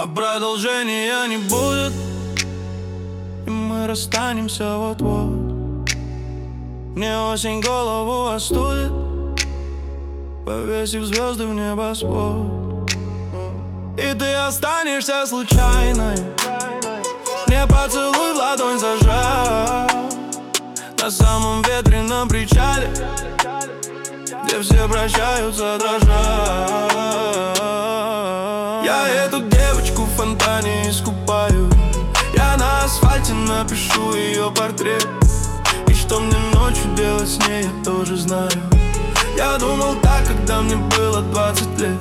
А продолжения не будет, и мы расстанемся вот-вот. Мне осень голову остудит, повесив звезды в небосвод. И ты останешься случайной, мне поцелуй в ладонь зажав на самом ветреном причале, где все прощаются дрожа. Я эту девочку в фонтане искупаю, я на асфальте напишу ее портрет. И что мне ночью делать с ней, я тоже знаю. Я думал так, когда мне было 20 лет.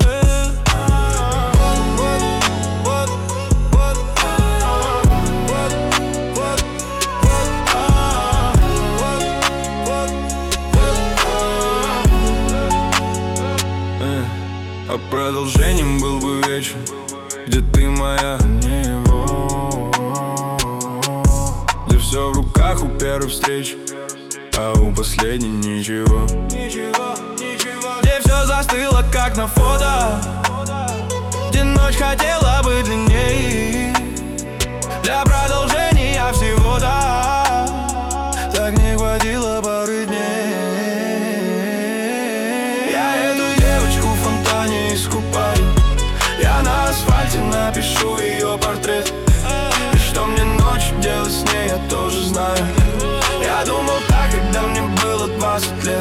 А продолжением был бы вечер, где ты моя, а не его, где все в руках у первой встречи, а у последней ничего. Где все застыло, как на фото, где ночь хотела быть длинней. Для продолжения всего-то так не хватило пары дней. Я эту девочку в фонтане искупаю, я на асфальте напишу ее портрет. И что мне ночью делать с ней, я тоже знаю. Я думал так, когда мне было 20 лет.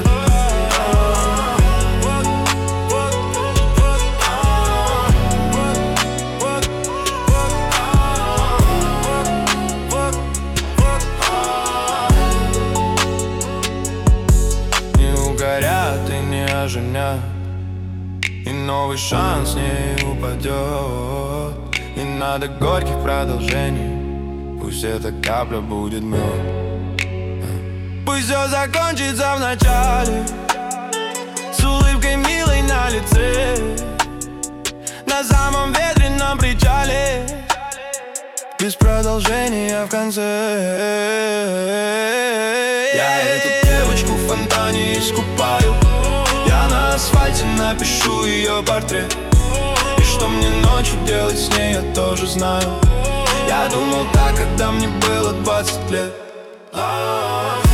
Не угорят и не оженят, и новый шанс не упадет. Не надо горьких продолжений, пусть эта капля будет мед. Пусть все закончится в начале, с улыбкой милой на лице, на самом ветреном причале, без продолжения в конце. Я эту девочку в фонтане искупаю, я на асфальте напишу ее портрет. И что мне ночью делать с ней, я тоже знаю. Я думал так, когда мне было 20 лет.